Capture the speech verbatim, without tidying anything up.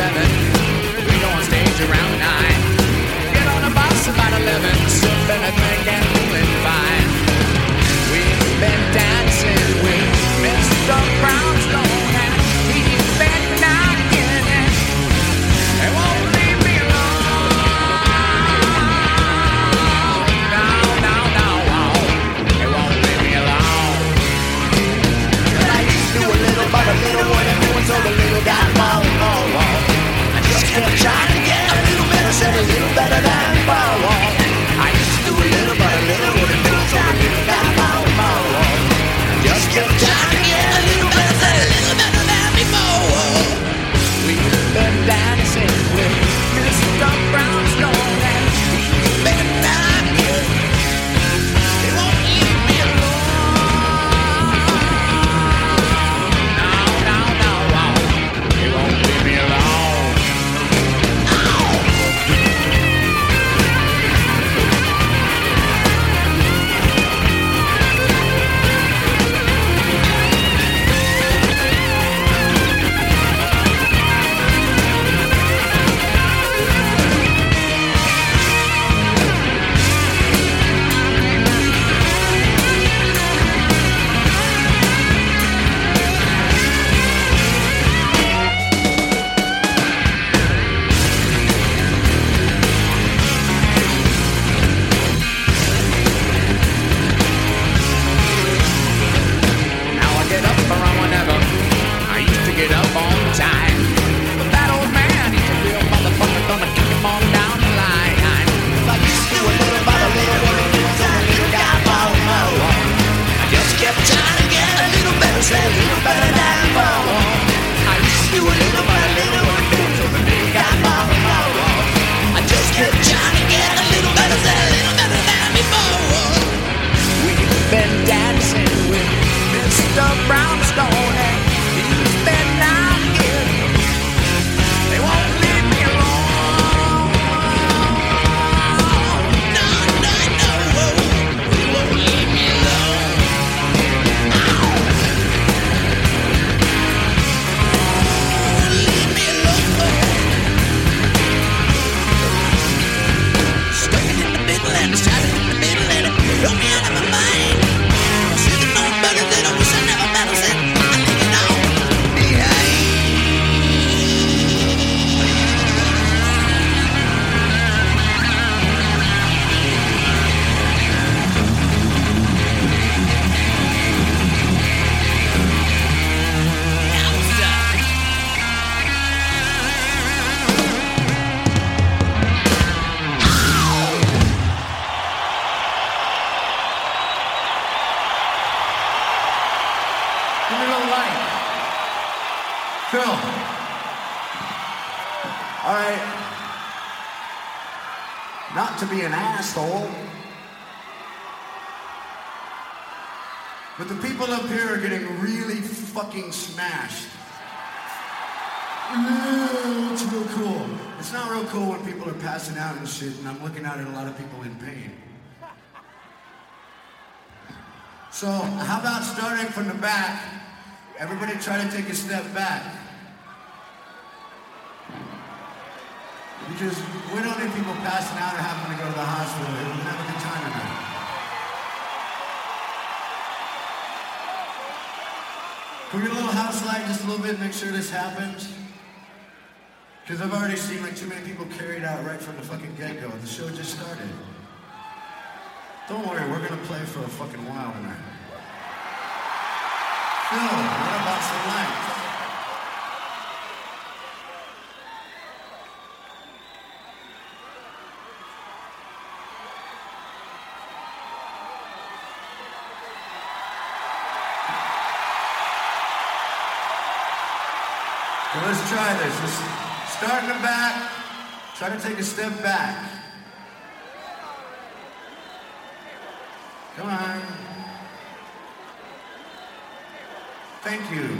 seven. We go on stage around nine. Get on the bus about eleven. Sipping a drink and feeling fine. We've been dancing with Mister Brownstone and he's been knocking it. They won't leave me alone. No, no, no, no. They won't leave me alone. Well, I used to do a little, but a little wasn't doing, so the little got more, more, more. I just kept trying to get a little better, said a little better than more. I used to do a little, but a little wasn't doing, so the little got more, more. I just kept trying to get a little better, said a little better than before. We've been dancing with Mister Brownstone and he's been knocking. They won't leave me alone. No, no, no, no. They won't leave me alone. Get up on time. But that old man, he's a real motherfucker, gonna kick him on down the line. I used to do a little, but a little wasn't doing, so a little got more, more. I just kept trying to get a little better, say a little better than more. I used to do a little, but a little wasn't doing, so a little got more, more. I just kept trying to get a little better, say a little better than before. We've been dancing with Mister Brownstone and he's been knocking. They won't leave me alone. No, no, no. They won't leave me alone. Leave me alone. Stuck in the middle and decided in the middle and it threw me out of my mind. Sitting on better than I wish I never met her. Said I think you know. Give me a little light. Phil. All right. Not to be an asshole, but the people up here are getting really fucking smashed. Ooh, it's real cool. It's not real cool when people are passing out and shit, and I'm looking out at a lot of people in pain. So, how about starting from the back? Everybody try to take a step back. Because we don't need people passing out or having to go to the hospital. We're gonna have a good time tonight. Can we get a little house light just a little bit, make sure this happens? Because I've already seen like too many people carried out right from the fucking get-go. The show just started. Don't worry, we're gonna play for a fucking while tonight. Phil, what about some lights? So let's try this. Let's start in the back. Try to take a step back. Come on. Thank you.